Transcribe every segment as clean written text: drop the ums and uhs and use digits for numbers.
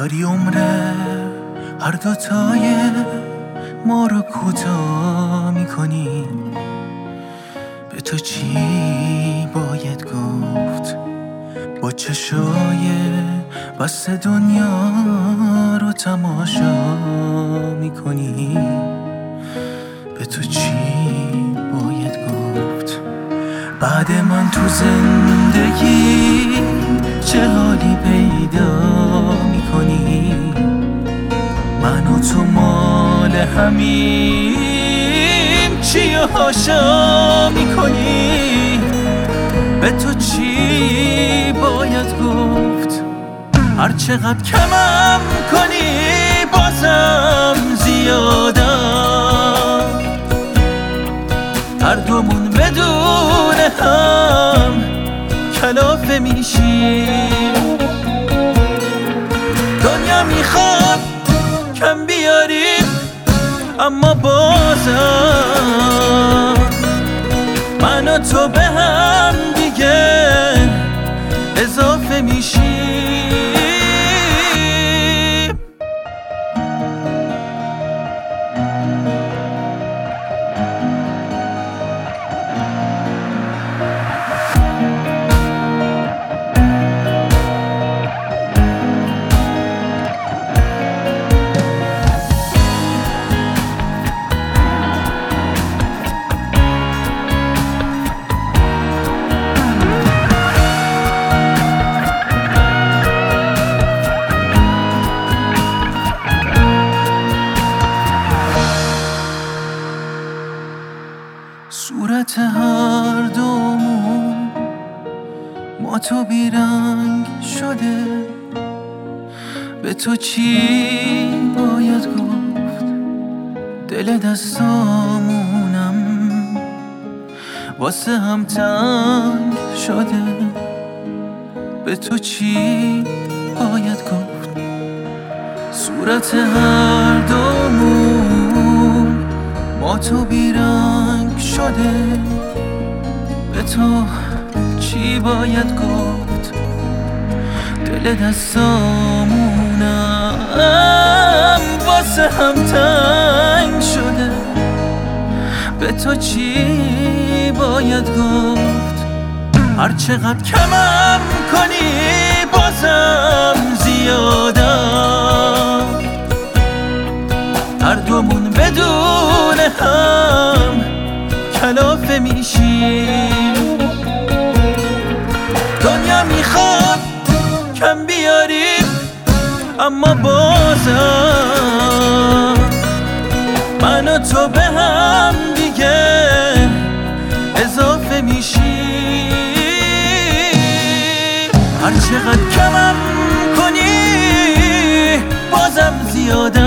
داری عمره هر دوتای ما رو کوتاه میکنی. به تو چی باید گفت؟ با چشای بس دنیا رو تماشا میکنی. به تو چی باید گفت؟ بعد من تو زندگی چه حالی پیدا میکنی؟ من و تو مال همیم چی هاشا میکنی؟ به تو چی باید گفت؟ هر چقدر کمم کنی بازم زیاده. هر دومون بدون هم کلافه میشیم. دنیا میخواد کم بیاریم اما بازم من و تو به هم دیگه اضافه میشیم. صورت هر دومون ما تو بیرنگ شده. به تو چی باید گفت؟ دل دستامونم واسه هم تنگ شده. به تو چی باید گفت؟ صورت هر دومون ما تو بیرنگ شده. به تو چی باید گفت؟ دل دستامونم واسه هم تنگ شده. به تو چی باید گفت؟ هر چقدر کمم کنی بازم زیاده. هر دومون بدون هم کلافه میشیم. دنیا میخواد کم بیاریم اما بازم من و تو به هم دیگه اضافه میشیم. هر چقدر کمم کنی بازم زیاده.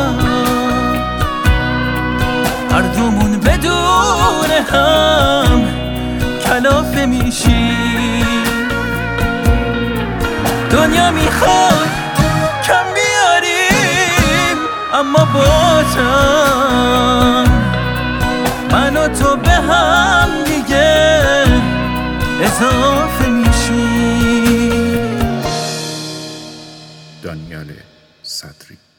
هر دومون بدون هم کلافه میشیم. دنیا میخواد کم بیاریم اما بازم من و تو به هم دیگه اضافه میشیم. دانیال صدری.